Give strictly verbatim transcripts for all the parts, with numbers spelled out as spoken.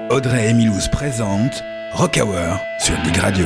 Audrey et Milouz présentent Rock Hour sur Big Radio.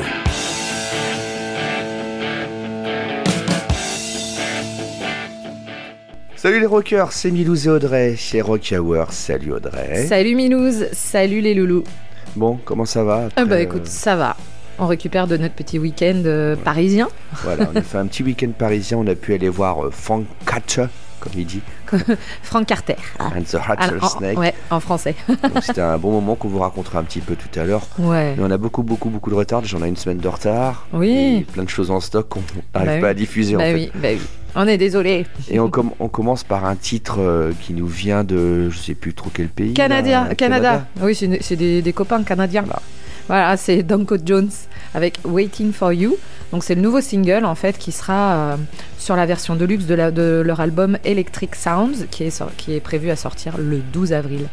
Salut les rockers, c'est Milouz et Audrey chez Rock Hour. Salut Audrey. Salut Milouz, salut les loulous. Bon, comment ça va après, Ah bah écoute, ça va. On récupère de notre petit week-end euh, ouais. parisien. Voilà, on a fait un petit week-end parisien. On a pu aller voir euh, Frank Catcher, comme il dit. Frank Carter. And the Rattlesnake. Ouais, en français. Donc c'était un bon moment qu'on vous racontera un petit peu tout à l'heure. Ouais. Mais on a beaucoup, beaucoup, beaucoup de retard. J'en ai une semaine de retard. Oui. Et plein de choses en stock qu'on n'arrive bah pas oui. à diffuser bah en oui, fait. Bah oui, on est désolé. Et on, com- on commence par un titre euh, qui nous vient de, je sais plus trop quel pays. Canada, là, Canada. Canada. Oui, c'est, c'est des, des copains canadiens. Voilà. Voilà, c'est Danko Jones avec Waiting for You. Donc c'est le nouveau single en fait qui sera euh, sur la version deluxe de, la, de leur album Electric Sounds qui est, qui est prévu à sortir le douze avril.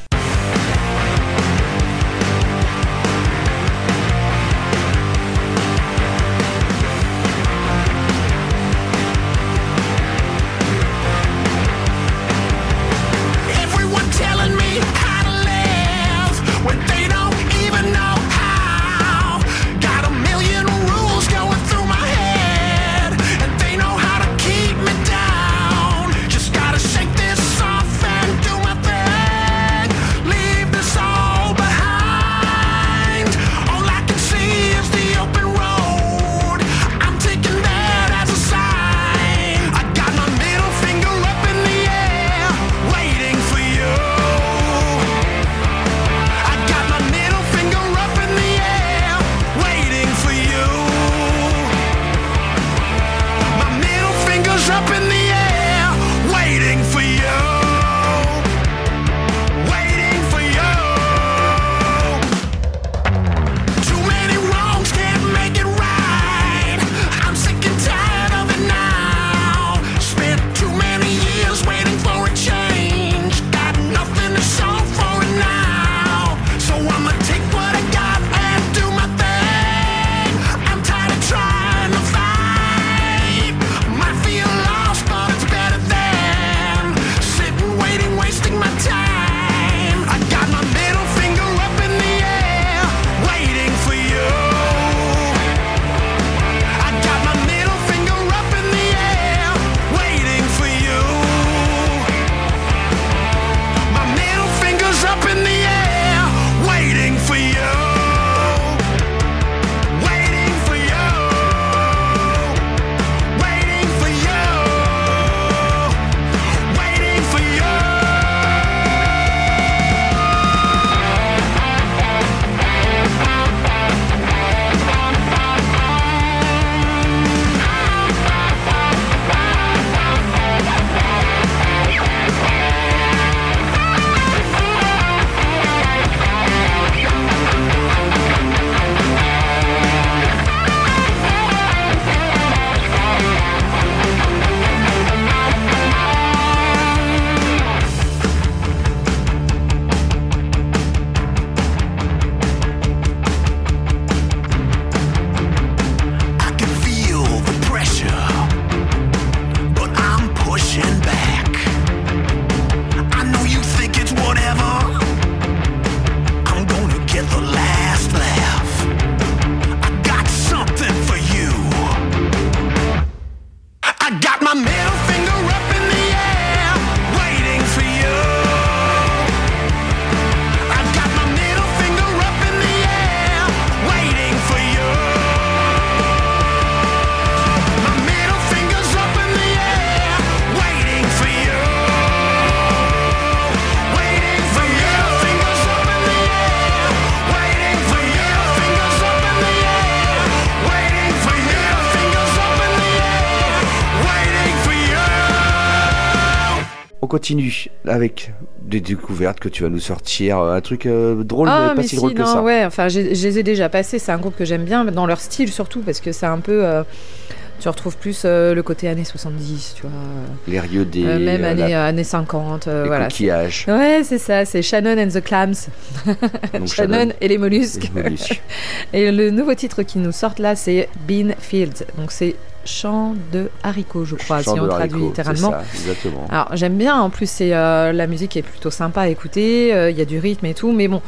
On continue avec des découvertes que tu vas nous sortir, un truc euh, drôle, ah, mais pas mais si si, drôle non, que ça. Ouais, enfin, je les ai déjà passés, c'est un groupe que j'aime bien, dans leur style surtout, parce que c'est un peu... Euh, tu retrouves plus euh, le côté années soixante-dix, tu vois. Les riodés, euh, même euh, années, la... années cinquante. Euh, les voilà, coquillages. C'est... Ouais, c'est ça, c'est Shannon and the Clams. Donc, Shannon, Shannon et les mollusques. Les mollusques. Et le nouveau titre qui nous sort là, c'est Bean Fields. Donc c'est champ de haricots, je crois, champ si on traduit haricots, littéralement. C'est ça, exactement. Alors j'aime bien, en plus c'est, euh, la musique est plutôt sympa à écouter, il euh, y a du rythme et tout, mais bon,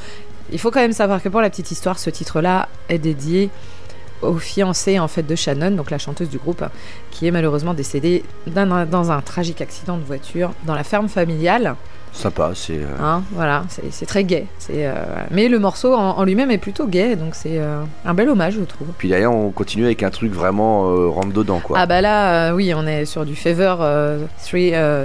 Il faut quand même savoir que pour la petite histoire, ce titre-là est dédié au fiancé en fait de Shannon, donc la chanteuse du groupe, qui est malheureusement décédée d'un, dans un tragique accident de voiture dans la ferme familiale. Sympa, c'est... Euh... Hein, voilà, c'est, c'est très gai. C'est, euh... Mais le morceau en, en lui-même est plutôt gai, donc c'est euh, un bel hommage, je trouve. Puis d'ailleurs, on continue avec un truc vraiment euh, rentre dedans, quoi. Ah bah là, euh, oui, on est sur du Fever euh, trois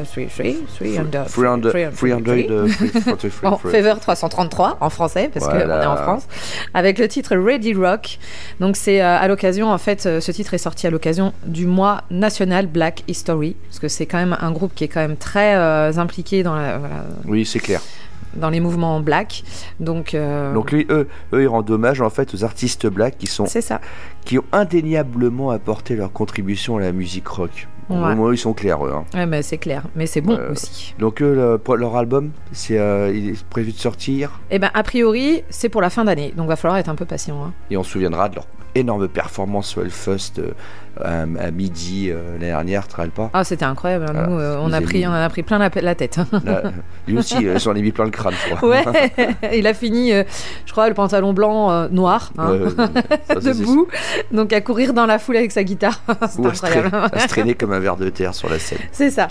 cents, Fever trois cent trente-trois en français, parce voilà. qu'on est en France, avec le titre Ready Rock. Donc c'est euh, à l'occasion, en fait, euh, ce titre est sorti à l'occasion du mois national Black History, parce que c'est quand même un groupe qui est quand même très euh, impliqué dans la... Voilà, oui, c'est clair. Dans les mouvements black, donc. Euh... Donc lui, eux, eux, ils rendent hommage en fait aux artistes black qui sont. C'est ça. Qui ont indéniablement apporté leur contribution à la musique rock. Ouais. Au moins, ils sont clairs, eux. Hein. Ouais, mais c'est clair, mais c'est bon euh, aussi. Donc eux, le, leur album, c'est, euh, il est prévu de sortir. Eh ben, a priori, c'est pour la fin d'année, donc va falloir être un peu patient. Hein. Et on se souviendra de leur énorme performance sur Hellfest euh, à, à midi euh, l'année dernière, tu te rappelles pas? Ah, c'était incroyable. Voilà. Nous, euh, on a pris, on en a pris plein la, la tête. Là, lui aussi, euh, j'en ai mis plein le crâne, je crois. Ouais, il a fini, euh, je crois, le pantalon blanc euh, noir, hein, ouais, ouais, ça, debout, c'est... donc à courir dans la foule avec sa guitare. C'est Ou incroyable. À se, traîner, à se traîner comme un ver de terre sur la scène. C'est ça.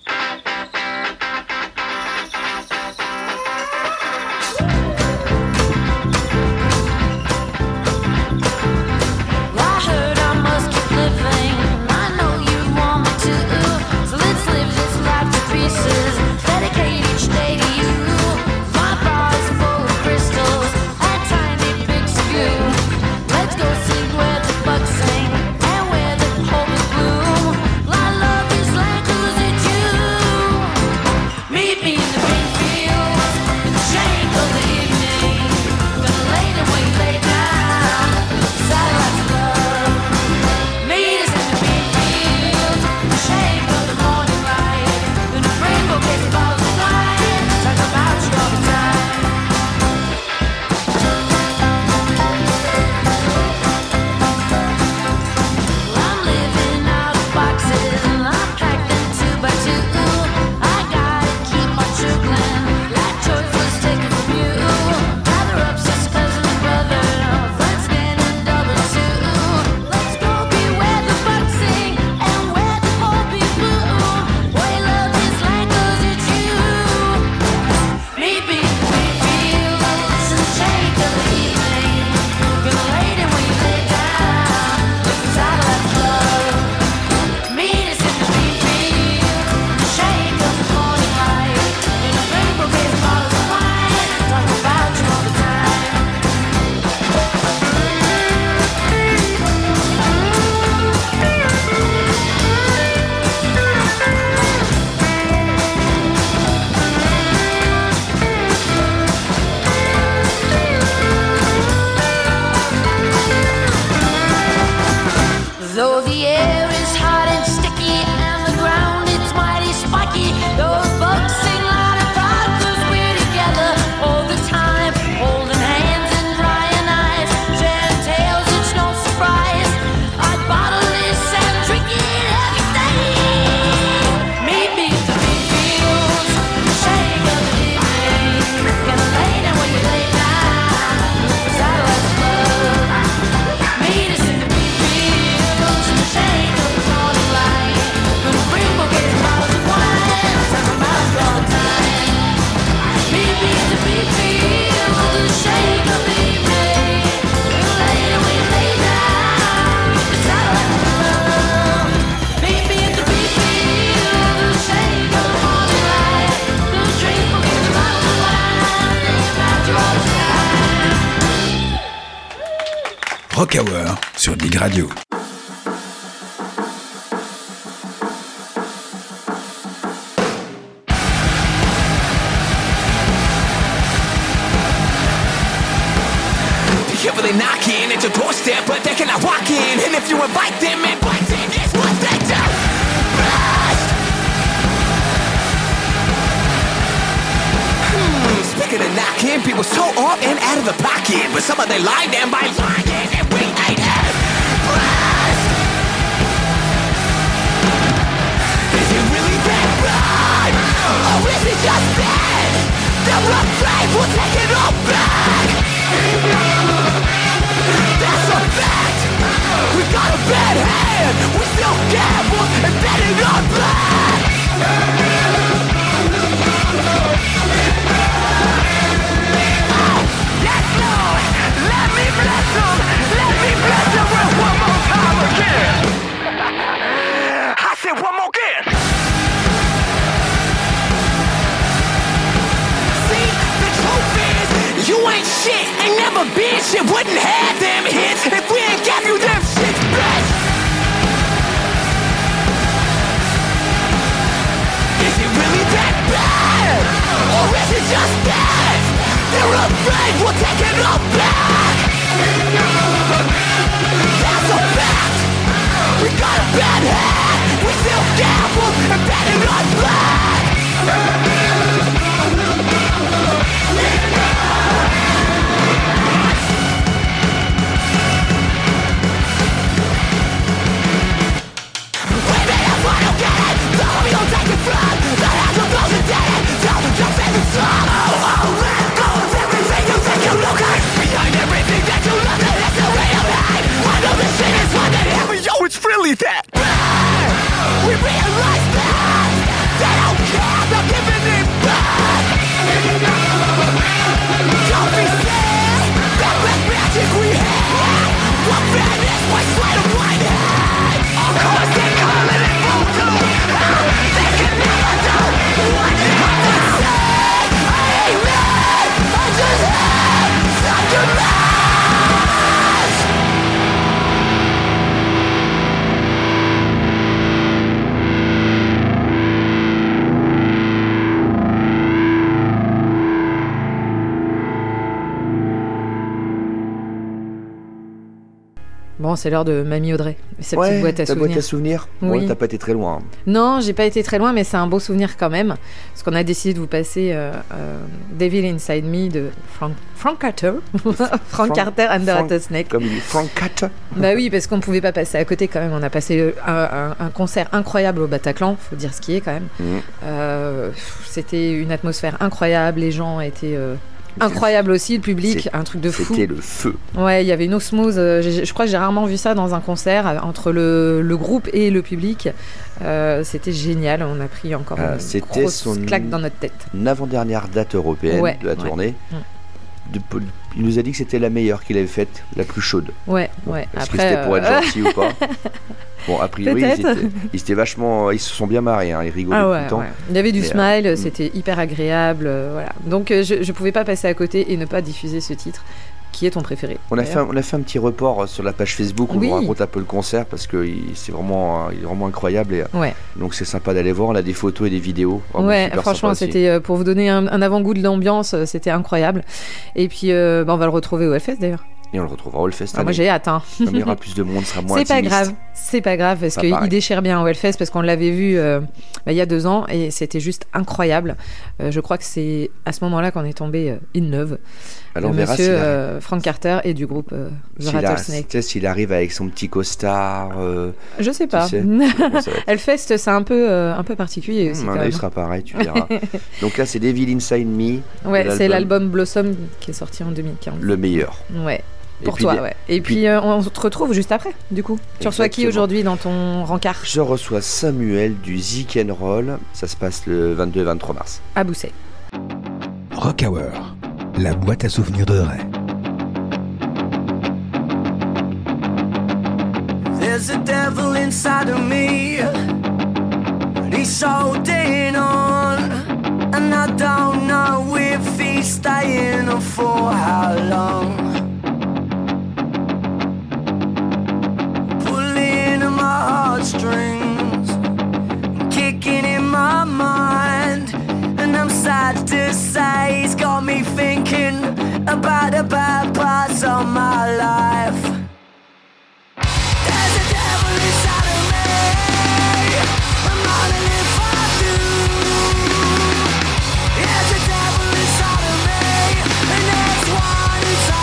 Rock Hour sur Big Radio. Carefully knocking at your doorstep, but they cannot walk in. And if you invite them in, biting is what they do. Blast! Hmm, speaking of knocking, people so up and out of the pocket, but some of they lie down by lying, and we ain't had blast! Is it really that bad? Or is it just bad? That we're afraid we'll take it all back? a bitch, you wouldn't have them hits if we ain't gave you them shits, bitch. Is it really that bad? Or is it just that they're afraid we'll take it all back? That's a fact. We got a bad hat. We still gamble and bet it on black. We made a final game. The homie don't take it from. The hands of those who did it. Tell them just say the song. Oh, oh, let go of everything you think you look at. Behind everything that you love, that is the way of life. I know this shit is fun and heavy. Yo, it's really that bad. We realize that they don't care. They're giving it back. Don't be sad. That black magic we had. What madness, what sleight of my head. Of course they call it voodoo. They can never do what they have to say. I ain't mad. I just have such a mess. Bon, c'est l'heure de Mamie Audrey. Sa Ouais, petite boîte à ta souvenirs. boîte à souvenirs. Oui. Bon, t'as pas été très loin. Non, j'ai pas été très loin, mais c'est un beau souvenir quand même. Parce qu'on a décidé de vous passer euh, euh, Devil Inside Me de Frank, Frank Carter. Frank, Frank- Carter Under Frank- a Snake. Comme il dit, Frank Carter. Bah oui, parce qu'on ne pouvait pas passer à côté quand même. On a passé un, un- un concert incroyable au Bataclan, faut dire ce qui est quand même. Mhm. Euh, C'était une atmosphère incroyable, les gens étaient euh, incroyables aussi, le public, C'est- un truc de fou. C'était le feu. Ouais, il y avait une osmose. euh, j'ai- Je crois que j'ai rarement vu ça dans un concert euh, entre le, le groupe et le public. Euh, C'était génial. On a pris encore Ah, une c'était grosse son- claque dans notre tête. Une avant-dernière date européenne Ouais, de la ouais. tournée. Mm. De- il nous a dit que c'était la meilleure qu'il avait faite, la plus chaude. Ouais, Bon, ouais. Est-ce Après, que c'était pour être euh, gentil ou pas? Bon, a priori, ils Peut-être. étaient, ils étaient vachement. Ils se sont bien marrés, hein, ils rigolaient Ah tout ouais, le temps. ouais. Il y avait du Mais, smile, euh, c'était hyper agréable, euh, voilà. Donc euh, je, je pouvais pas passer à côté et ne pas diffuser ce titre. Qui est ton préféré? On a, fait d'ailleurs un, on a fait un petit report euh, sur la page Facebook où Oui. on raconte un peu le concert parce que il- c'est vraiment, euh, il est vraiment incroyable et euh, Ouais, donc c'est sympa d'aller voir. On a des photos et des vidéos. Vraiment ouais super franchement, sympa aussi. c'était euh, pour vous donner un, un avant-goût de l'ambiance, euh, c'était incroyable. Et puis, euh, bah, on va le retrouver au Hellfest d'ailleurs. Et on le retrouvera au Hellfest. Ah, moi j'ai hâte, hein. Comme il y aura plus de monde, ce sera moins C'est pas intimiste. grave, c'est pas grave parce Pas qu'il pareil. déchire bien au Hellfest parce qu'on l'avait vu euh, bah, il y a deux ans et c'était juste incroyable. Euh, je crois que c'est à ce moment-là qu'on est tombé euh, in love. Alors on Le verra monsieur s'il arrive- euh, Frank Carter et du groupe euh, The s'il a- Rattlesnake. tu sais, s'il arrive avec son petit costard. euh, Je sais tu pas. sais, comment ça va être. Hellfest, c'est un peu, euh, un peu particulier aussi. Hum, quand à mon avis, même. il sera pareil, tu verras. Donc là, c'est Devil Inside Me, Ouais, de c'est l'album l'album Blossom qui est sorti en deux mille quinze. le meilleur. Ouais. Et Pour puis, toi, des- ouais. Et puis- puis, euh, on te retrouve juste après, du coup. Tu reçois qui Exactement. aujourd'hui dans ton rencard Je reçois Samuel du Zik and Roll. Ça se passe le vingt-deux et vingt-trois mars. à Bousset. Rock Hour, la boîte à souvenirs de Ray. There's a devil inside of me, and he's holding on, and I don't know if he's staying or for how long. Pulling at my heartstrings, kicking in my mind, and I'm sad to say he's got me thinking about the bad parts of my life. There's a devil inside of me, I'm running if I do. There's a devil inside of me, and there's one inside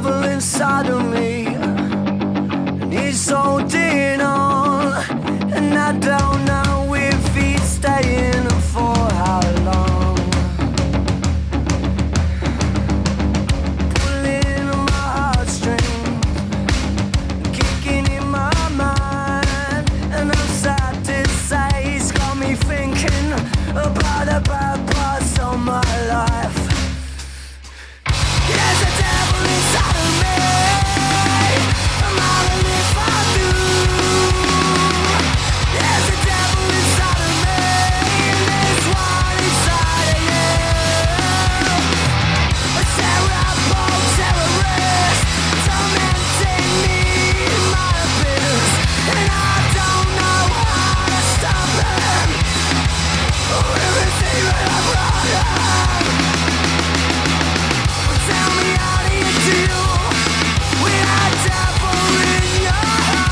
devil inside of me, and he's holding on, and I don't know if he's staying for how long. Pulling on my heartstrings, kicking in my mind, and I'm sad to say he's got me thinking about the bad parts of my life. There's a devil inside of me, I'm out of if I do. There's a devil inside of me, and there's one inside of you. A terrible terrorist, tormenting me in my abyss, and I don't know how to stop him, or everything that I brought him. Tell me how do you deal with a devil in your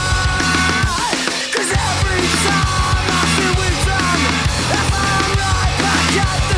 heart? 'Cause every time I feel we're done, if I'm right back at the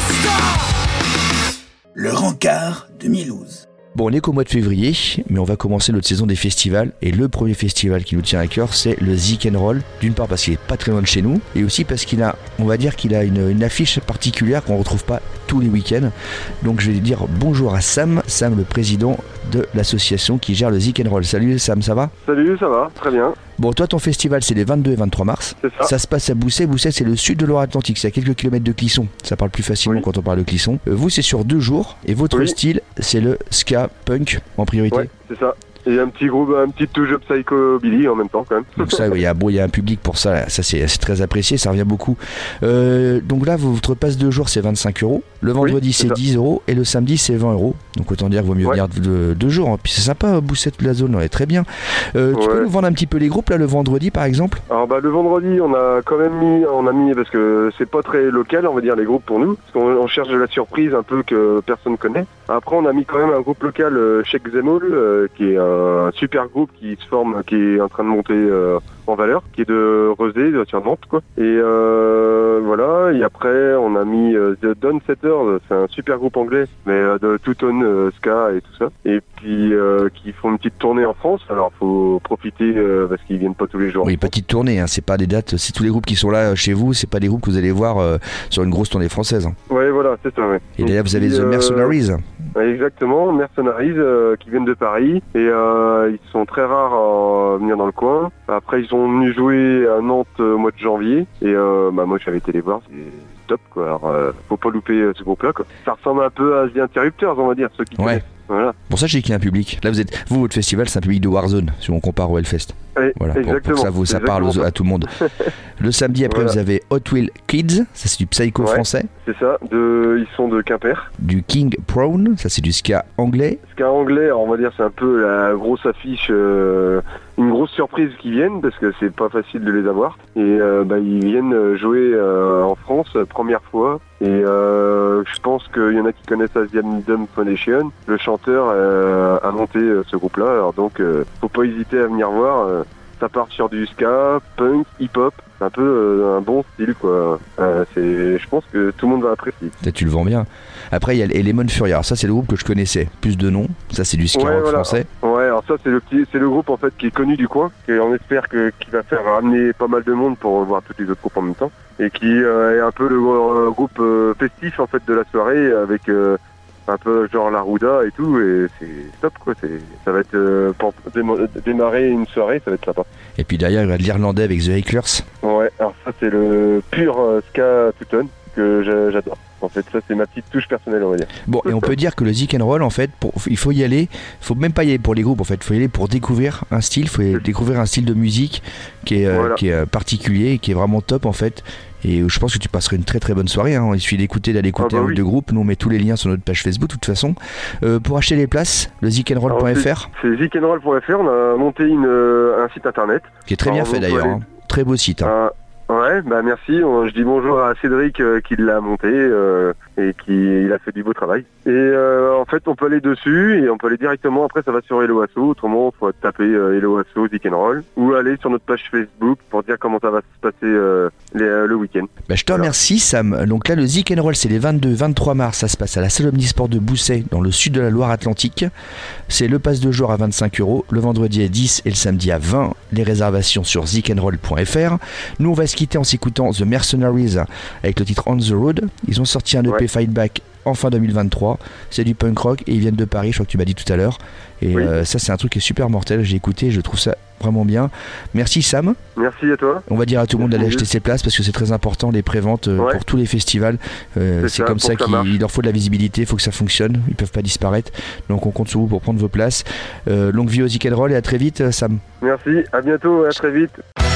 start. Le Rencard deux mille onze. Bon, on est qu'au mois de février, mais on va commencer notre saison des festivals. Et le premier festival qui nous tient à cœur, c'est le Zik and Roll. D'une part parce qu'il est pas très loin de chez nous, et aussi parce qu'il a, on va dire qu'il a une, une affiche particulière qu'on retrouve pas tous les week-ends. Donc je vais dire bonjour à Sam, Sam le président de l'association qui gère le Zik and Roll. Salut Sam, ça va ? Salut, ça va, très bien. Bon, toi, ton festival, c'est les vingt-deux et vingt-trois mars. C'est ça. Ça se passe à Bousset. Bousset, c'est le sud de Loire-Atlantique. C'est à quelques kilomètres de Clisson. Ça parle plus facilement Oui. quand on parle de Clisson. Euh, vous, c'est sur deux jours. Et votre Oui. style, c'est le ska punk en priorité. Ouais, c'est ça. Et un petit groupe, un petit touche psychobilly en même temps quand même. Donc ça, il y a bon, il y a un public pour ça. Là. Ça, c'est, c'est très apprécié. Ça revient beaucoup. Euh, donc là, votre passe deux jours, c'est vingt-cinq euros. Le vendredi, Oui, c'est c'est ça. dix euros. Et le samedi, c'est vingt euros. Donc autant dire qu'il vaut mieux Ouais. venir de, deux jours. Puis c'est sympa, Bousset, la zone. Ouais, très bien. Euh, tu Ouais. peux nous vendre un petit peu les groupes là, le vendredi, par exemple ? Alors bah le vendredi, on a quand même mis, on a mis parce que c'est pas très local, on va dire les groupes pour nous, parce qu'on on cherche de la surprise un peu que personne connaît. Après, on a mis quand même un groupe local, euh, Sheikh Zemmoul, euh, qui est un super groupe qui se forme, qui est en train de monter euh, en valeur, qui est de Rezé, de sur Nantes quoi. Et euh, voilà. Et après, on a mis euh, The Downsetters, c'est un super groupe anglais, mais euh, de two-tone euh, ska et tout ça. Et puis euh, qui font une petite tournée en France. Alors faut profiter euh, parce qu'ils viennent pas tous les jours. Oui, petite tournée, hein, c'est pas des dates, c'est tous les groupes qui sont là euh, chez vous, c'est pas des groupes que vous allez voir euh, sur une grosse tournée française. Hein. Ouais, voilà, c'est ça. Ouais. Et là, vous avez puis, The euh, Mercenaries. Ouais, exactement, Mercenaries euh, qui viennent de Paris et euh, ils sont très rares à venir dans le coin. Après ils sont venus jouer à Nantes euh, au mois de janvier et euh, bah, moi j'avais été les voir, c'est top quoi. Alors euh, faut pas louper euh, ce groupe-là quoi. Ça ressemble un peu à The Interrupters on va dire, ceux qui Ouais. connaissent. Voilà. Pour ça, j'ai qu'il y a un public. Là, vous êtes, vous, votre festival, c'est un public de Warzone, si on compare au Hellfest. Ouais, Voilà, pour, pour exactement. que ça, vous, ça parle aux- Exactement à tout le monde. Le samedi, après, Voilà. vous avez Hot Wheel Kids, ça c'est du psycho Ouais. français. C'est ça, de, ils sont de Quimper. Du King Prone, ça c'est du ska anglais. Ska anglais, alors on va dire c'est un peu la grosse affiche, euh, une grosse surprise qui viennent parce que c'est pas facile de les avoir. Et euh, bah, ils viennent jouer euh, en France, euh, première fois. Et euh, je pense qu'il y en a qui connaissent Asian Drum Foundation. Le chanteur euh, a monté euh, ce groupe-là, alors donc euh, faut pas hésiter à venir voir. euh, ça part sur du ska, punk, hip-hop. C'est un peu euh, un bon style quoi. Euh, c'est, je pense que tout le monde va apprécier. Peut-être tu le vends bien. Après, il y a Lemon Fury. Alors, ça, c'est le groupe que je connaissais. Plus de noms. Ça, c'est du ska Ouais, rock voilà. français. Ouais, alors ça c'est le petit, c'est le groupe en fait qui est connu du coin, et on espère que qui va faire ramener pas mal de monde pour voir tous les autres groupes en même temps, et qui euh, est un peu le euh, groupe euh, festif en fait de la soirée avec euh, un peu genre la Rouda et tout, et c'est top quoi. C'est, ça va être euh, pour déma- démarrer une soirée, ça va être sympa. Et puis derrière, il y a de l'Irlandais avec The Hecklers. Ouais, alors ça c'est le pur euh, ska two-tone que j'a- j'adore. En fait, ça c'est ma petite touche personnelle, on va dire. Bon, et on peut dire que le Zik and Roll, en fait, pour, il faut y aller. Il faut même pas y aller pour les groupes, en fait. Il faut y aller pour découvrir un style. Il faut y- découvrir un style de musique qui est, euh, Voilà. qui est euh, particulier et qui est vraiment top, en fait. Et je pense que tu passerais une très très bonne soirée. Hein. Il suffit d'écouter, d'aller écouter Ah bah un ou oui. deux groupes. Nous, on met tous les liens sur notre page Facebook, de toute façon. Euh, pour acheter les places, le zik and roll point f r, C'est zik and roll point f r, on a monté une, euh, un site internet. qui est très bien Alors, fait vous d'ailleurs. pouvez Hein. Très beau site. Hein. Euh, ouais, bah merci. On- Je dis bonjour à Cédric euh, qui l'a monté euh, et qui il a fait du beau travail. Et euh, en fait, on peut aller dessus et on peut aller directement. Après, ça va sur Hello Asso. Autrement, il faut taper euh, Hello Asso Zik and Roll ou aller sur notre page Facebook pour dire comment ça va se passer euh, les, euh, le week-end. Bah, je te Voilà. remercie Sam. Donc là le Zik and Roll c'est les vingt-deux vingt-trois mars, ça se passe à la salle Omnisport de Bousset dans le sud de la Loire-Atlantique. C'est le pass de jour à vingt-cinq euros, le vendredi à dix et le samedi à vingt. Les réservations sur zik and roll point f r. Nous on va se quitter en s'écoutant The Mercenaries avec le titre On the Road. Ils ont sorti un E P Ouais. Fight Back en fin deux mille vingt-trois. C'est du punk rock et ils viennent de Paris, je crois que tu m'as dit tout à l'heure. Et Oui. euh, ça c'est un truc qui est super mortel, j'ai écouté, je trouve ça vraiment bien. Merci Sam. Merci à toi. On va dire à tout le monde d'aller Merci. acheter ses places parce que c'est très important, les préventes euh, Ouais. pour tous les festivals. Euh, C'est c'est ça, comme pour ça que ça qu'il marche. il leur faut de la visibilité, il faut que ça fonctionne, ils peuvent pas disparaître. Donc on compte sur vous pour prendre vos places. Euh, longue vie aux Zik and Roll et à très vite Sam. Merci. À bientôt. À très vite.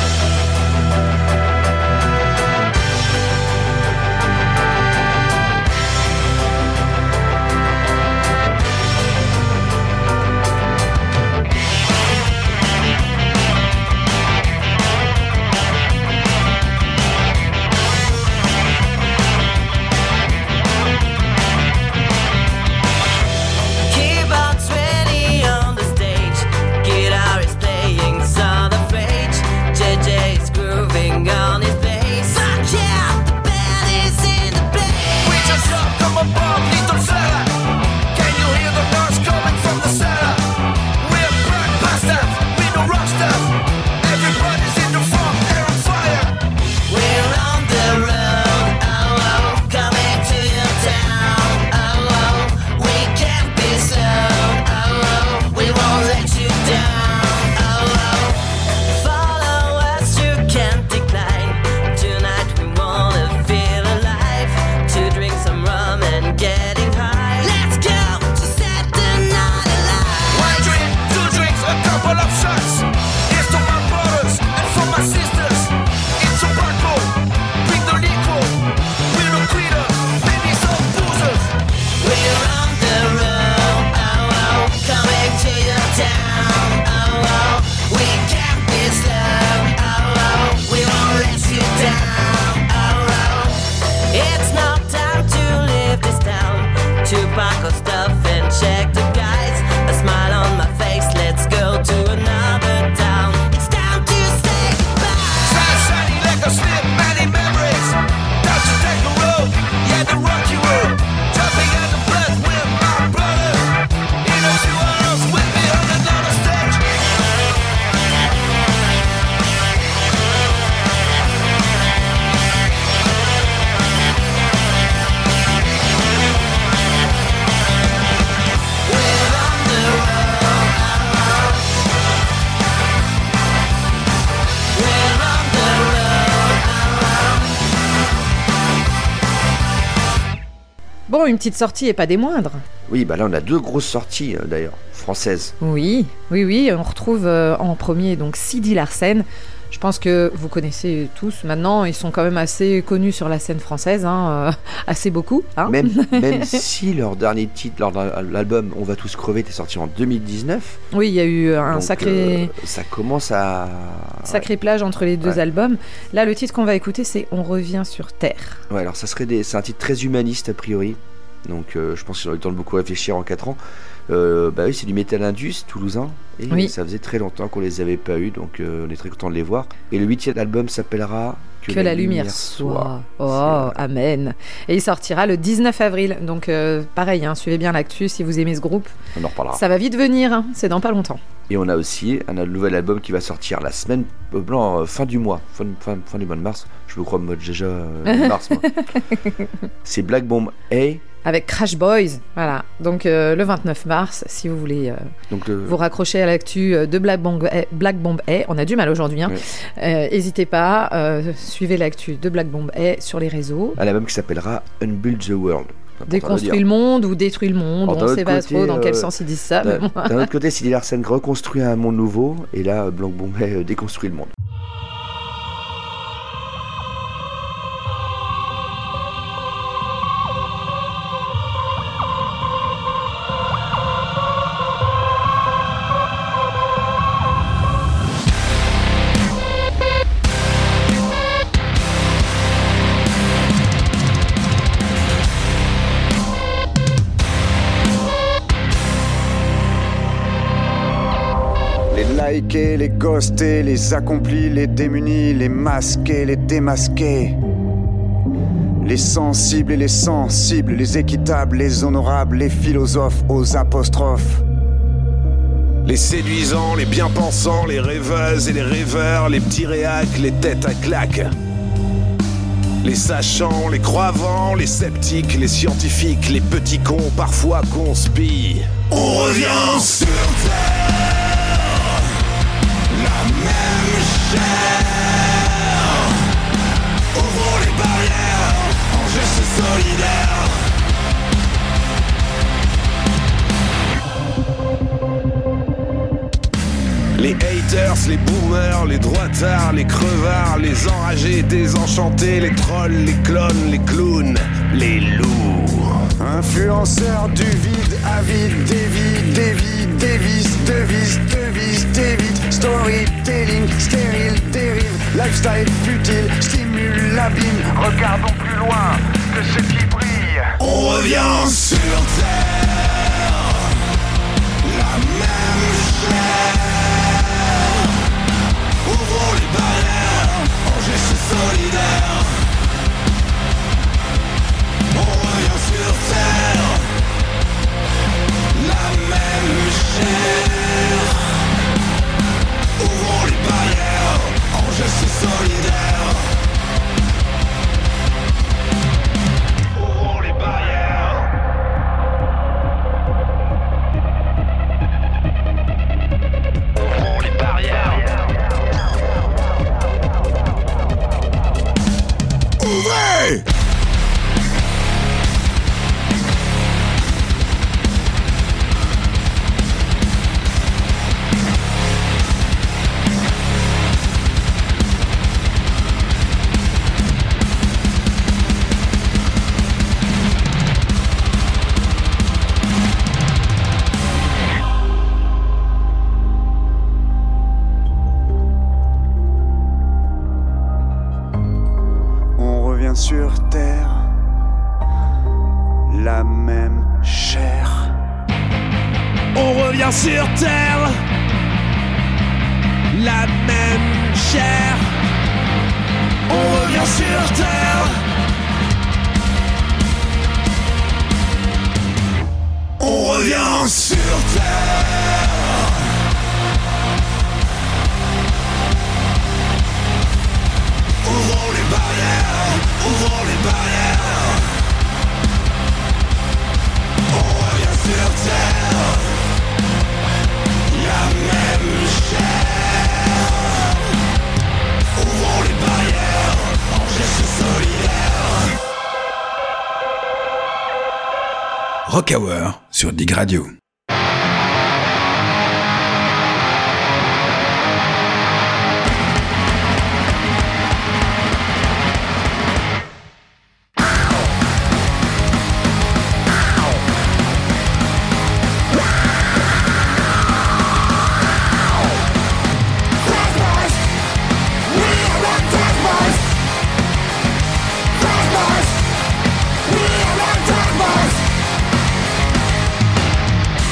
Keyboards ready on the stage. Guitar is playing Son of Rage. J J is grooving on his bass. Fuck yeah, the band is in the place. We just drop from above, little fella. Can you hear the noise coming from the cellar? We're burnt bastards, we no rock stuff. Everybody's in the front, they're on fire. We're on the road, oh oh, coming to your town, oh oh. We can't be slow, oh oh, we won't let you down, oh oh. Follow us, you can't decline. Tonight we wanna feel alive. To drink some rum and getting high. Let's go to set the night alive. One drink, two drinks, a couple of shots. Here's to my brothers and for my sisters. It's tobacco, bring the liquor. We're no quitters, maybe some boozers. We're on the road, oh oh, coming to your town, oh oh. We can't be slow, oh oh, we won't let you down, oh oh. It's not time to leave this town, to pack our stuff and check the guys. A smile on my face, let's go to another town. It's time to say goodbye. Shine shiny like a slip, many memories. Time to take the road, yeah, the rocky road. Jumping at the blood with my brother. In a few hours, we'll be on another stage. We're on the road, oh oh. We're on the road, oh oh. Bon, une petite sortie et pas des moindres. Oui bah là on a deux grosses sorties euh, d'ailleurs, françaises. Oui, oui, oui, on retrouve euh, en premier donc Sidi Larsen. Je pense que vous connaissez tous maintenant, ils sont quand même assez connus sur la scène française, hein, euh, assez beaucoup. Hein. Même, même si leur dernier titre, leur l'album On va tous crever était sorti en deux mille dix-neuf. Oui, il y a eu un donc, sacré, euh, ça commence à... sacré plage entre les deux Ouais. albums. Là, le titre qu'on va écouter, c'est On revient sur Terre. Ouais, alors ça serait des... c'est un titre très humaniste a priori. Donc euh, je pense qu'ils ont eu le temps de beaucoup réfléchir en quatre ans. Euh, bah oui, c'est du Metal Indus toulousain. Et Oui. ça faisait très longtemps qu'on les avait pas eu, donc euh, on est très content de les voir. Et le huitième album s'appellera Que, la, lumière soit. Oh, C'est- amen. Et il sortira le dix-neuf avril. Donc euh, pareil, hein, suivez bien l'actu si vous aimez ce groupe. On en reparlera. Ça va vite venir, hein, c'est dans pas longtemps. Et on a aussi un nouvel album qui va sortir la semaine euh, blanc, euh, fin du mois, fin, fin, fin du mois de mars. Je me crois mode déjà euh, mars moi. C'est Black Bomb A. Avec Crash Boys, voilà. Donc euh, le vingt-neuf mars, si vous voulez euh, Donc le... vous raccrocher à l'actu euh, de Black Bomb A, Black Bomb A, on a du mal aujourd'hui, hein. Ouais. N'hésitez pas, euh, suivez l'actu de Black Bomb A sur les réseaux. un album qui s'appellera Unbuild the World. C'est important de Déconstruit dire. le monde ou détruit le monde, Alors, d'un on autre sait pas côté, trop dans quel euh, sens ils disent ça. mais D'un bon. d'un autre côté, Sidi Larsen reconstruit un monde nouveau, et là, Black Bomb A euh, déconstruit le monde. likés, les ghostés, les accomplis, les démunis, les masqués, les démasqués. Les sensibles et les sensibles, les équitables, les honorables, les philosophes aux apostrophes. Les séduisants, les bien-pensants, les rêveuses et les rêveurs, les petits réacs, les têtes à claques. Les sachants, les croyants, les sceptiques, les scientifiques, les petits cons parfois conspirent. On revient sur Terre, la même chair. Ouvrons les barrières, en geste solidaire. Les haters, les boomers, les droitards, les crevards, les enragés, désenchantés, les trolls, les clones, les clowns, les loups. Influenceurs du vide, avide, dévide, dévide, dévisse, devise, devise, dévide. Storytelling, stérile, dérive, lifestyle futile, stimule l'abîme. Regardons plus loin que ce qui brille. On revient sur Terre, la même chair. Ouvrons les barrières, en geste solidaire. On revient sur Terre, la même chair. Ouvrons les barrières, en geste solidaire. Ouvrons les barrières. Ouvrons les barrières. Ouvrez! Sur terre, la même chair. On revient sur Terre, la même chair. On revient sur Terre. On revient sur Terre. Ouvrons les barrières, ouvrons les barrières. On revient sur Terre, la même chair. Ouvrons les barrières, en geste solidaire. Rock Hour sur Dig Radio. We are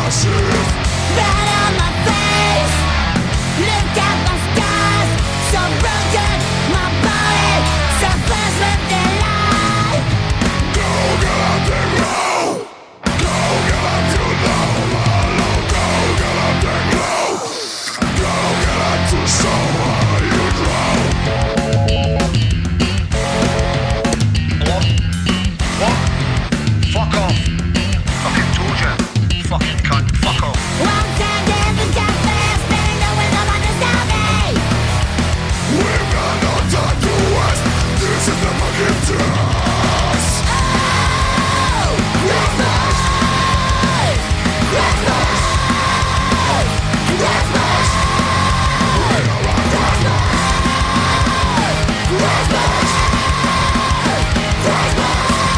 Blood on my face. Look at my scars, so broken. My body suffers with the light. Go get up and low. Go get up too low. Go get up and low. Go get up too sour. You drown. What? Fuck off. Fucking told ya. Fucking cunt. Fuck off. One time in the cafe, spinning the wheels of understanding. We've got no time to waste. This is the fucking test. Oh, Christmas! Christmas! Christmas! We don't want Christmas! Christmas! Christmas!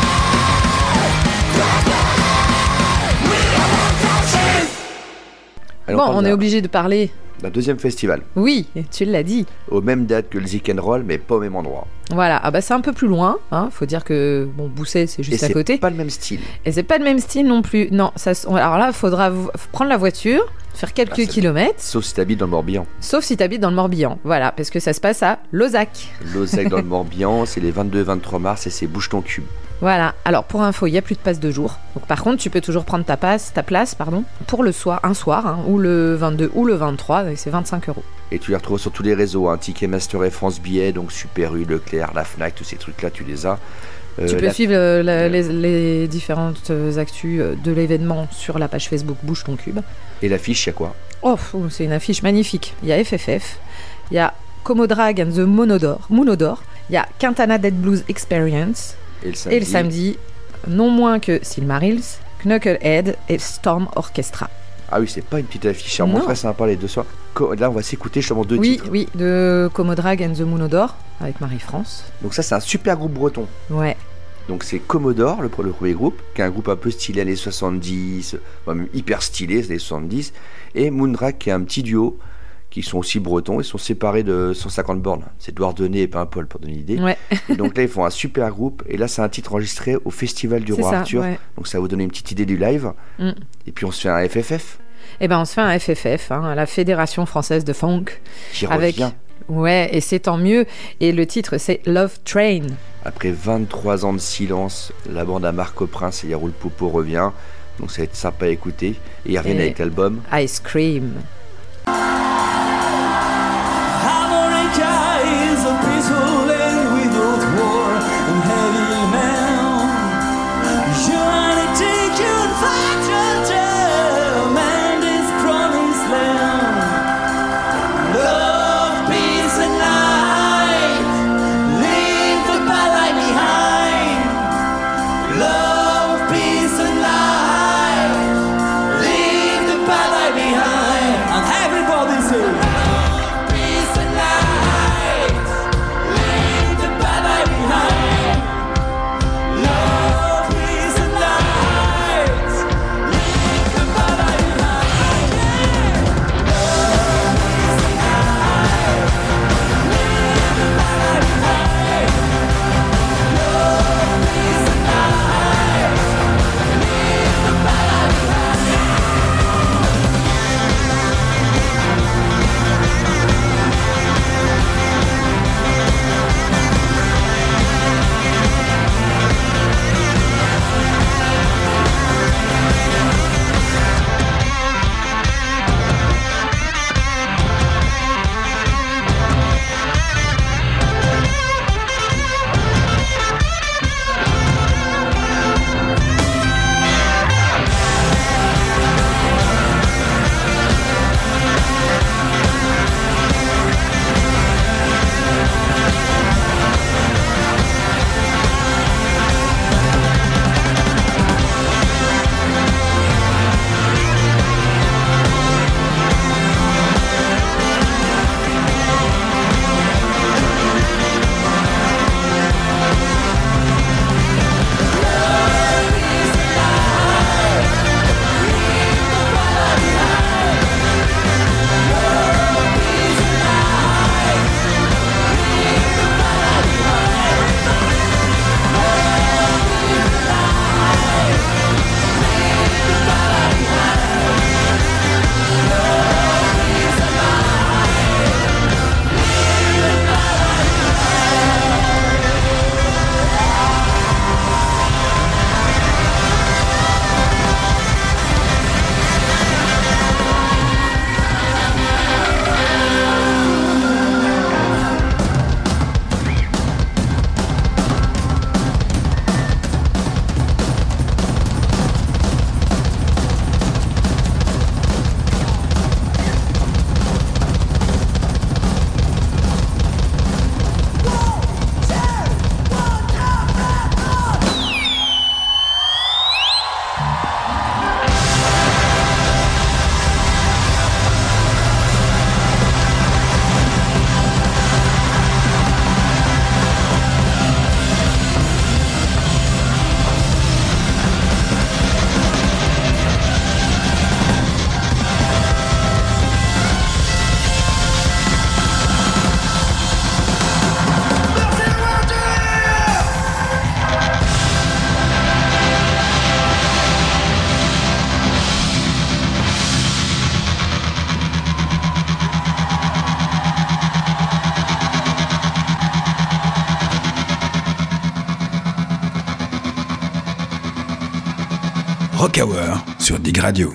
Alors, Bon, parle on est d'un- obligé de parler. d'un deuxième festival, Oui, tu l'as dit. aux mêmes dates que le Zik and Roll, mais pas au même endroit. Voilà, ah bah c'est un peu plus loin, hein. Faut dire que bon, Bousset c'est Et juste à c'est côté. pas le même style. Et c'est pas le même style non plus. Non, ça, se- alors là, faudra v- prendre la voiture, faire quelques Ah, c'est- kilomètres, Sauf si t'habites dans le Morbihan. sauf si t'habites dans le Morbihan. Voilà, parce que ça se passe à Lozac. Lozac dans le Morbihan, c'est les vingt-deux vingt-trois mars et c'est Bouge ton cube. Voilà. Alors pour info, il y a plus de passe de jour. Donc par contre, tu peux toujours prendre ta passe, ta place, pardon, pour le soir, un soir, hein, ou le vingt-deux ou le vingt-trois, et c'est vingt-cinq euros. Et tu les retrouves sur tous les réseaux, hein, Ticketmaster et France Billets, donc Super U, Leclerc, la Fnac, tous ces trucs-là, tu les as. Euh, tu peux la- suivre euh, la- les, les différentes euh, actus euh, de l'événement sur la page Facebook Bouge ton cube. Et l'affiche, il y a quoi? Oh, fou, c'est une affiche magnifique. Il y a F F F, il y a Comodrag and the Monodor, Moonodor, il y a Quintana Dead Blues Experience, Et le samedi, et le samedi, non moins que Silmarils, Knucklehead et Storm Orchestra. Ah oui, c'est pas une petite affiche. Alors, mon Non. frère, ça va parler de soi. Co- Là, on va s'écouter justement deux Oui, titres. oui, de Comodrag and the Moonodor, avec Marie-France. Donc, ça, c'est un super groupe breton. Ouais, Donc, c'est Commodore, le, pre- le premier groupe, qui est un groupe un peu stylé années soixante-dix, enfin, même hyper stylé, c'est années soixante-dix. Et Moondrag, qui est un petit duo, qui sont aussi bretons. Ils sont séparés de cent cinquante bornes. C'est Douarnenez et Paimpol, pour donner une idée. ouais, Et donc là, ils font un super groupe. Et là, c'est un titre enregistré au Festival du c'est Roi ça, Arthur. ouais. Donc, ça va vous donner une petite idée du live. Mm. Et puis, on se fait un F F F Et ben on se fait un F F F, hein, la Fédération Française de Funk. qui Avec... revient. Ouais, et c'est tant mieux. Et le titre, c'est Love Train. Après vingt-trois ans de silence, la bande à Marc Prince et Yarul Popo revient. Donc ça va être sympa à écouter. Et ils reviennent Et- avec l'album. Ice Cream. America is a peaceful land without war and heavy man. Humanity can fight your term and its promised land. Love, peace and light. Leave the bad light behind. Love, peace and light. Leave the bad light behind. Rock Hour sur Dig Radio.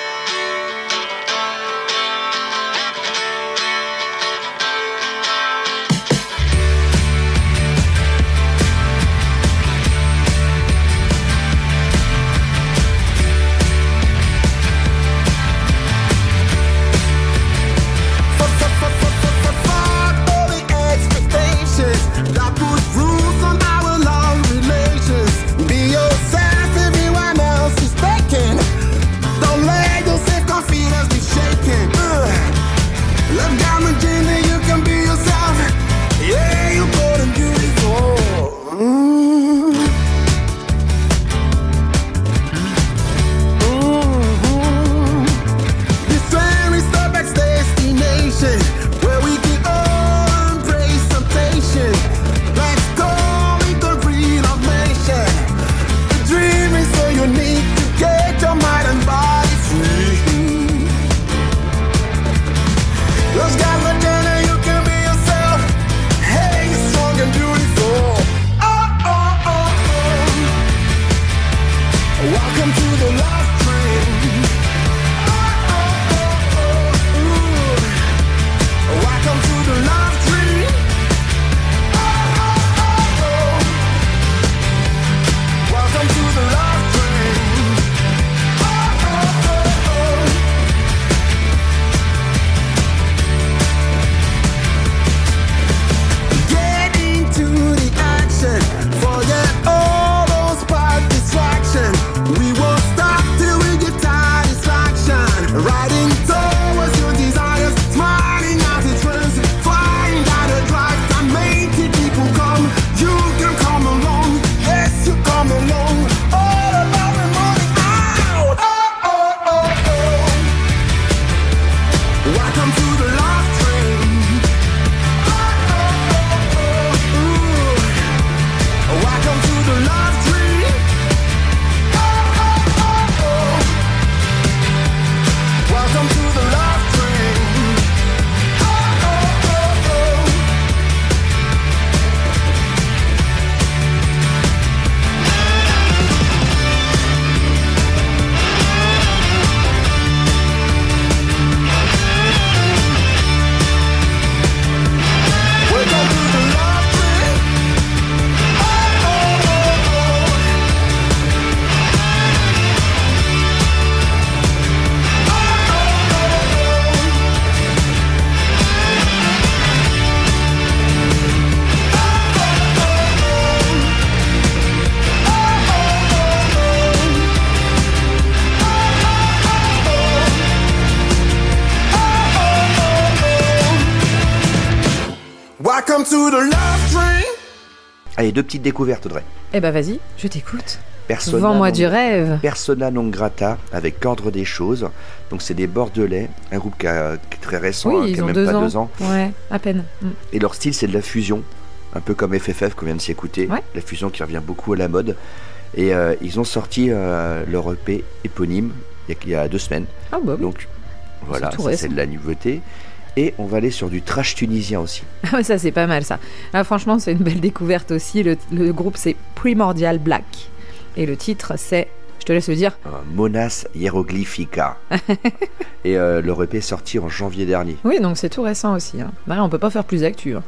Welcome to the love train. Allez, deux petites découvertes, Audrey. Eh ben vas-y, je t'écoute. Persona Vends-moi non, du rêve. Persona non grata avec Ordre des choses. Donc c'est des Bordelais, un groupe qui, a, qui est très récent, Oui, hein, ils qui a ont même deux pas ans. deux ans. Ouais, à peine. Mm. Et leur style, c'est de la fusion, un peu comme F F F qu'on vient de s'y écouter. Ouais. La fusion qui revient beaucoup à la mode. Et euh, ils ont sorti euh, leur E P éponyme il y, a, il y a deux semaines. Ah bah oui. Donc voilà, tout ça récent. c'est de la nouveauté. Et on va aller sur du trash tunisien aussi. Ah ouais, ça c'est pas mal ça. Ah, franchement, c'est une belle découverte aussi. Le, le groupe c'est Primordial Black. Et le titre c'est, je te laisse le dire. Euh, Monas Hieroglyphica. Et euh, leur E P est sorti en janvier dernier. Oui, donc c'est tout récent aussi. Hein. Bah, on peut pas faire plus actu. Hein.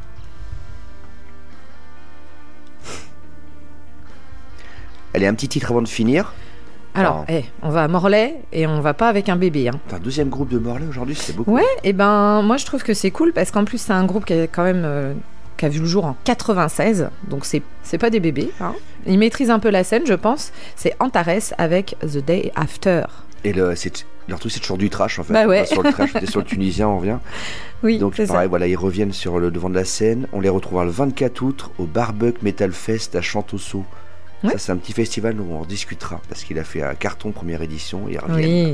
Allez, un petit titre avant de finir. Alors, Ah. eh, on va à Morlaix et on va pas avec un bébé. Hein. T'as un deuxième groupe de Morlaix aujourd'hui, c'est beaucoup. Ouais, et ben moi je trouve que c'est cool parce qu'en plus c'est un groupe qui a quand même euh, qui a vu le jour en quatre-vingt-seize, donc c'est c'est pas des bébés. Hein. Ils maîtrisent un peu la scène, je pense. C'est Antares avec The Day After. Et le, c'est, leur truc, c'est toujours du trash en fait. Bah On ouais. va sur le trash, on est sur le tunisien, on revient. Oui, Donc c'est pareil, ça. voilà, ils reviennent sur le devant de la scène. On les retrouvera le vingt-quatre août au Barbuck Metal Fest à Chantosso. Ouais. Ça, c'est un petit festival où on en discutera parce qu'il a fait un carton première édition et ils reviennent. Oui.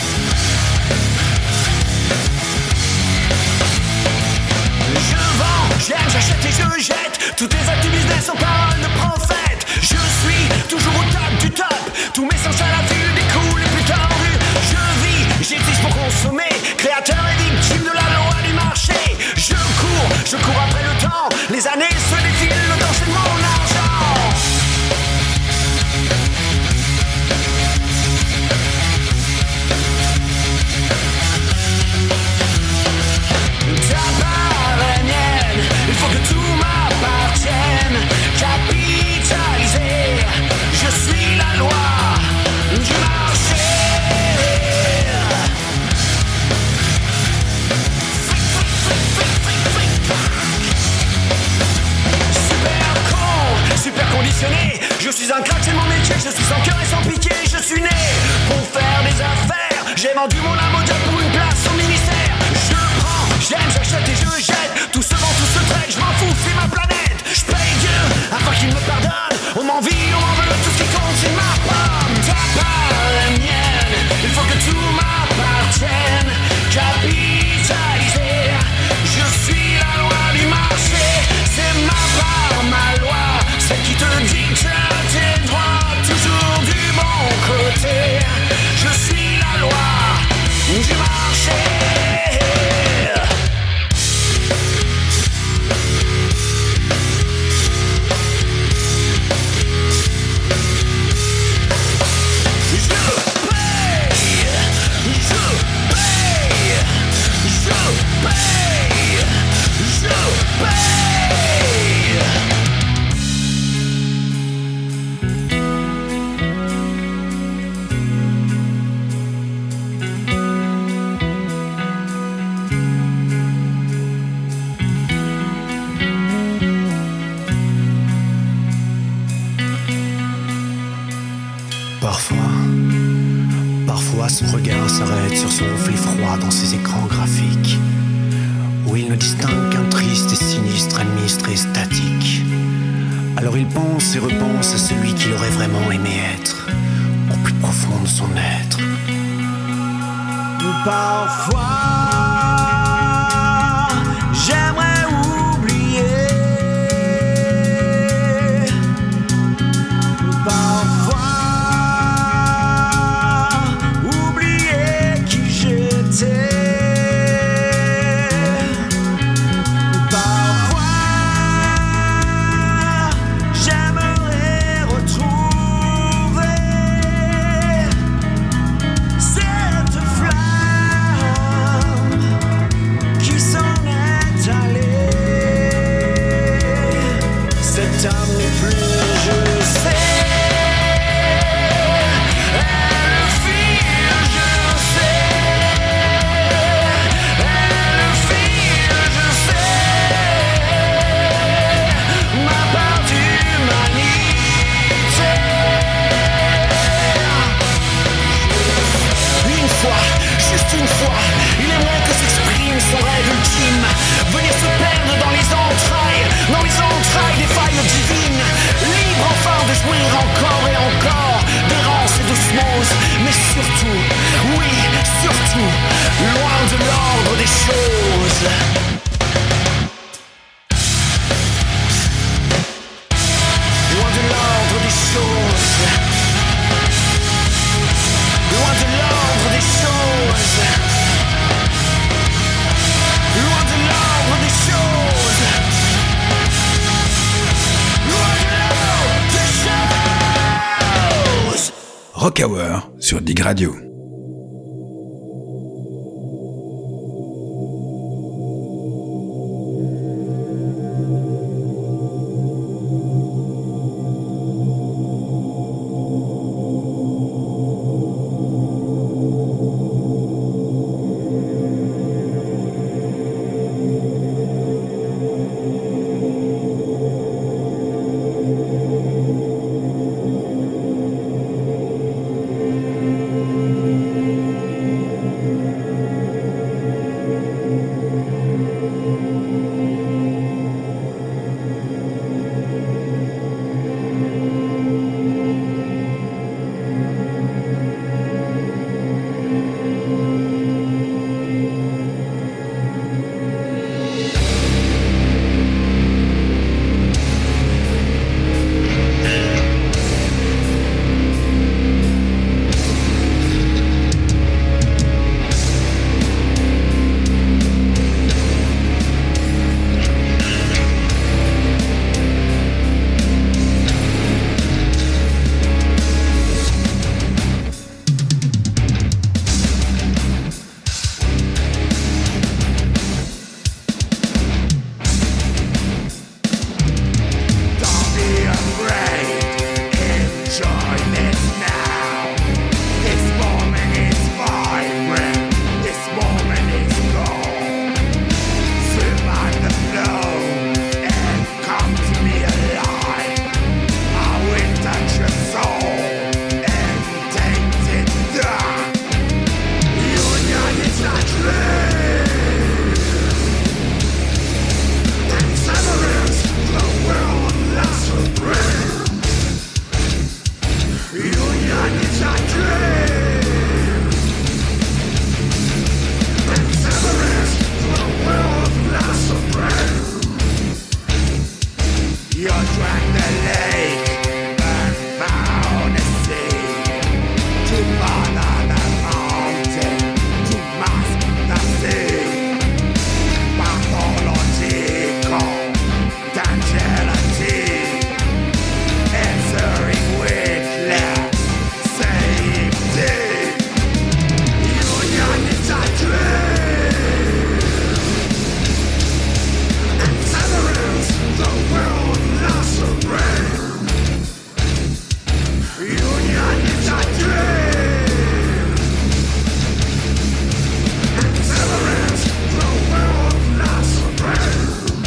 Je vends Les années se défilent, le temps c'est mon argent. Ta part est mienne, il faut que tout m'appartienne. Capitalisé, je suis la loi du marché. Super conditionné, je suis un crack, c'est mon métier, je suis sans cœur et sans pitié, je suis né pour faire des affaires, j'ai vendu mon âme au diable pour une place au ministère. Je prends, j'aime, j'achète et je jette, tout se vend, tout se traite, je m'en fous, c'est ma planète. Je paye Dieu afin qu'il me pardonne, on m'envie, on m'en veut, tout ce qui compte c'est ma pomme. Ta part est mienne, il faut que tout m'appartienne. Capitalisé, je suis la loi du marché, c'est ma part, ma loi. Celle qui te dicte tes droits, toujours du bon côté. Je suis la loi du marché. Parfois, parfois son regard s'arrête sur son reflet froid dans ses écrans graphiques, où il ne distingue qu'un triste et sinistre administré statique. Alors il pense et repense à celui qu'il aurait vraiment aimé être, au plus profond de son être. Parfois, j'aimerais oublier. Parfois, oublier qui j'étais. Parfois, j'aimerais retrouver cette flamme qui s'en est allée. Cette âme n'est plus, je sais. Elle file, je sais. Elle file, je sais. Ma part d'humanité. Une fois, juste une fois, il aimerait que s'exprime son rêve ultime. Venir se perdre dans les entrailles, dans les entrailles des failles divines. Libre enfin de jouir encore et encore d'errance et d'osmose. Mais surtout, oui, surtout, loin de l'ordre des choses. Loin de l'ordre des choses. Loin de l'ordre des choses. Loin de l'ordre des choses. Loin de l'ordre des choses. Rock Hour sur Dig Radio. You drank the lake and found a sea. To follow the mountain, to mask the sea. Pathological tantality. Answering witless safety. Union is a dream. And severance, the world lost supreme. Union is a dream. And severance, the world lost supreme.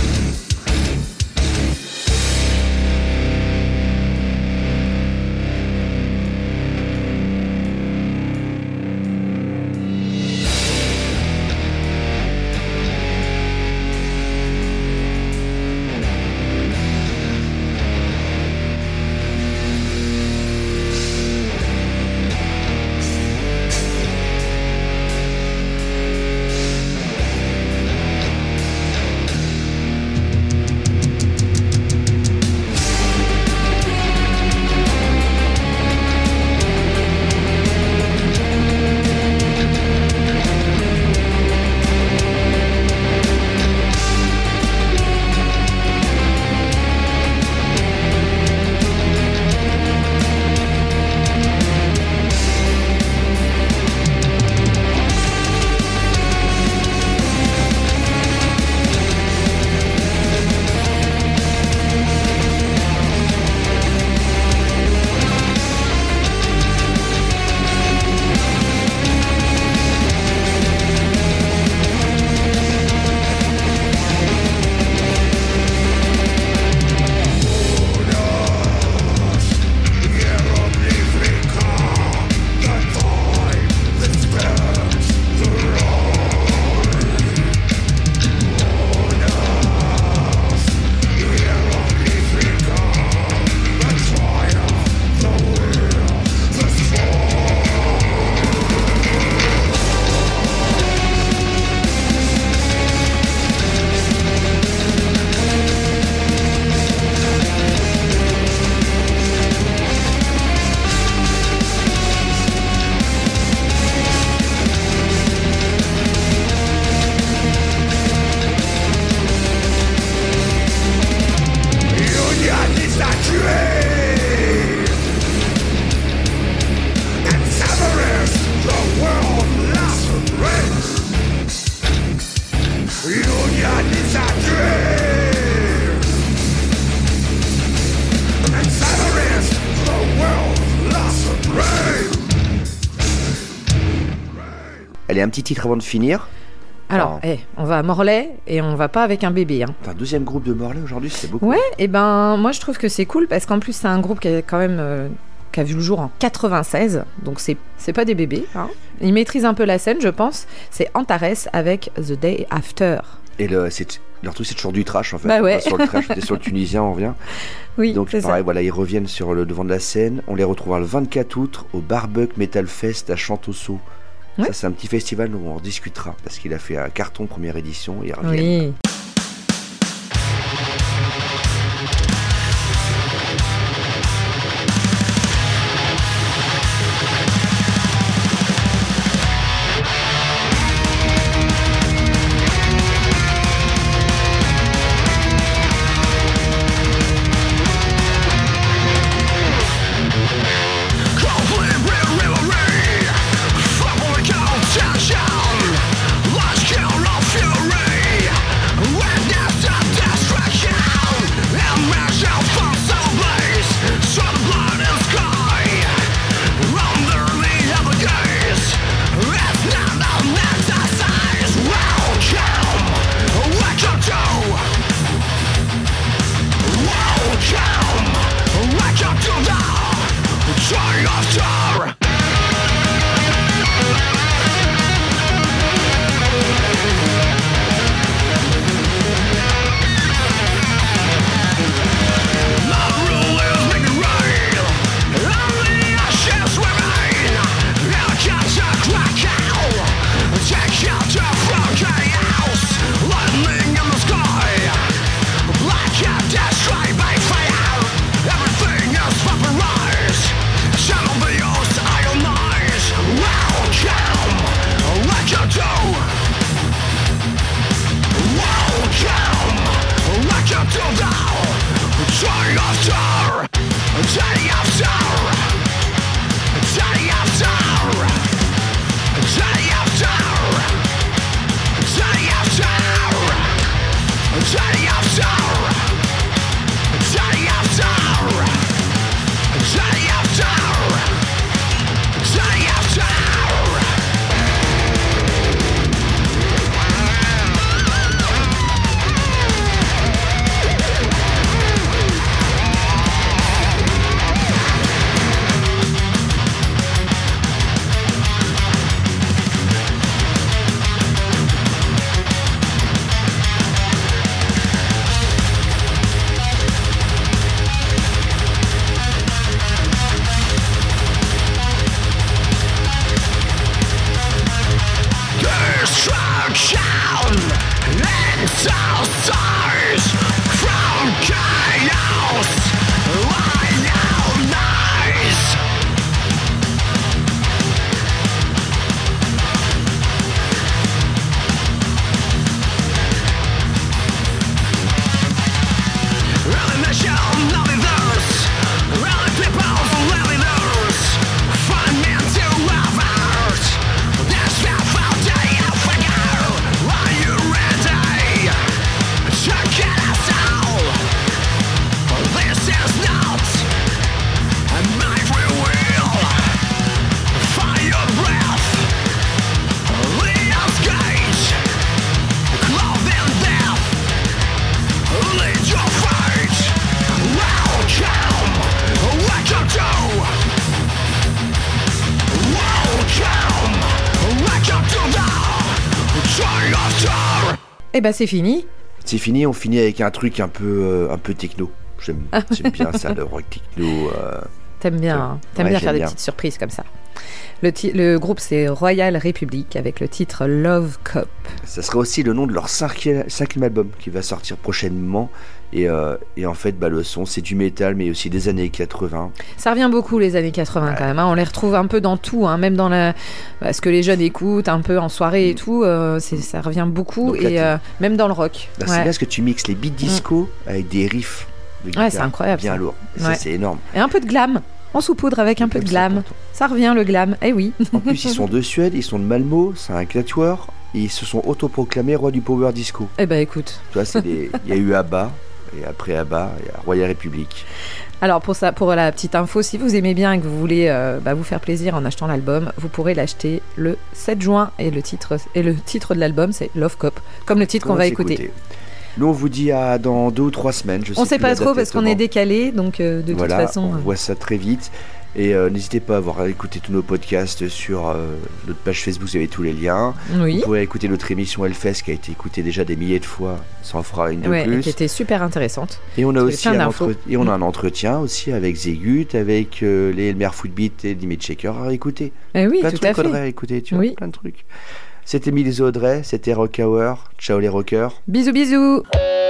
Allez, un petit titre avant de finir. Alors, Enfin, eh, on va à Morlaix et on va pas avec un bébé. Hein. Enfin, deuxième groupe de Morlaix aujourd'hui, c'est beaucoup. Ouais, et ben moi je trouve que c'est cool parce qu'en plus c'est un groupe qui a quand même euh, qui a vu le jour en quatre-vingt-seize, donc c'est c'est pas des bébés. Hein. Ils maîtrisent un peu la scène, je pense. C'est Antares avec The Day After. Et le, c'est, leur truc, c'est toujours du trash en fait. Bah ouais. On va sur le trash, on est sur le tunisien, on revient. Oui, donc c'est pareil, ça. voilà, ils reviennent sur le devant de la scène. On les retrouvera le vingt-quatre août au Barbuck Metal Fest à Chantosso. Ouais. Ça, c'est un petit festival où on en discutera parce qu'il a fait un carton première édition et ils reviennent. Oui. Let's kill our fury. Et bah c'est fini. C'est fini, on finit avec un truc un peu, euh, un peu techno. J'aime, j'aime bien ça, le rock techno. Euh... T'aimes bien, hein. T'aimes Ouais, bien j'aime faire des bien. petites surprises comme ça. Le, ti- le groupe c'est Royal Republic avec le titre Love Cup. Ça sera aussi le nom de leur cinquième, cinquième album qui va sortir prochainement. Et, euh, et en fait, bah, le son, c'est du métal, mais aussi des années quatre-vingts. Ça revient beaucoup les années quatre-vingts Ouais. quand même, hein. On les retrouve un peu dans tout, hein. Même dans la... bah, ce que les jeunes écoutent, un peu en soirée et tout, euh, c'est, ça revient beaucoup, Donc là, et tu- euh, même dans le rock. Bah, Ouais. C'est bien ce que tu mixes les beats disco avec des riffs de guitare Ouais, c'est incroyable, bien ça. lourds. Et Ouais. ça, c'est énorme. Et un peu de glam, on saupoudre avec un peu de C'est glam. important. Ça revient le glam, eh oui. En plus, ils sont de Suède, ils sont de Malmö, c'est un quatuor, et ils se sont autoproclamés rois du power disco. Eh ben écoute. Tu vois, c'est des... il y a eu ABBA, et après ABBA, il y a Royal Republic. Alors pour ça, pour la petite info, si vous aimez bien et que vous voulez euh, bah, vous faire plaisir en achetant l'album, vous pourrez l'acheter le sept juin et le titre et le titre de l'album c'est Love Cup, comme le titre qu'on va écouter. Nous, on vous dit à dans deux ou trois semaines. Je On sais sait plus pas la trop date parce qu'on est exactement. décalé, donc euh, de Voilà, toute façon. on euh, voit ça très vite. Et euh, n'hésitez pas à avoir écouté tous nos podcasts sur euh, notre page Facebook, vous avez tous les liens. Oui. Vous pouvez écouter notre émission Hellfest qui a été écoutée déjà des milliers de fois, ça en fera une de ouais, et plus. qui était super intéressante. Et on a Parce qu'il y aussi plein un, d'infos. entre- et on a un entretien aussi avec Zegut, avec euh, les Elmer Footbeat et Limit Shaker à écouter. Eh oui, plein de tout à trucs fait. à écouter, tu Oui. vois, plein de trucs. C'était Mills Audrey, c'était Rock Hour. Ciao les rockers. Bisous bisous.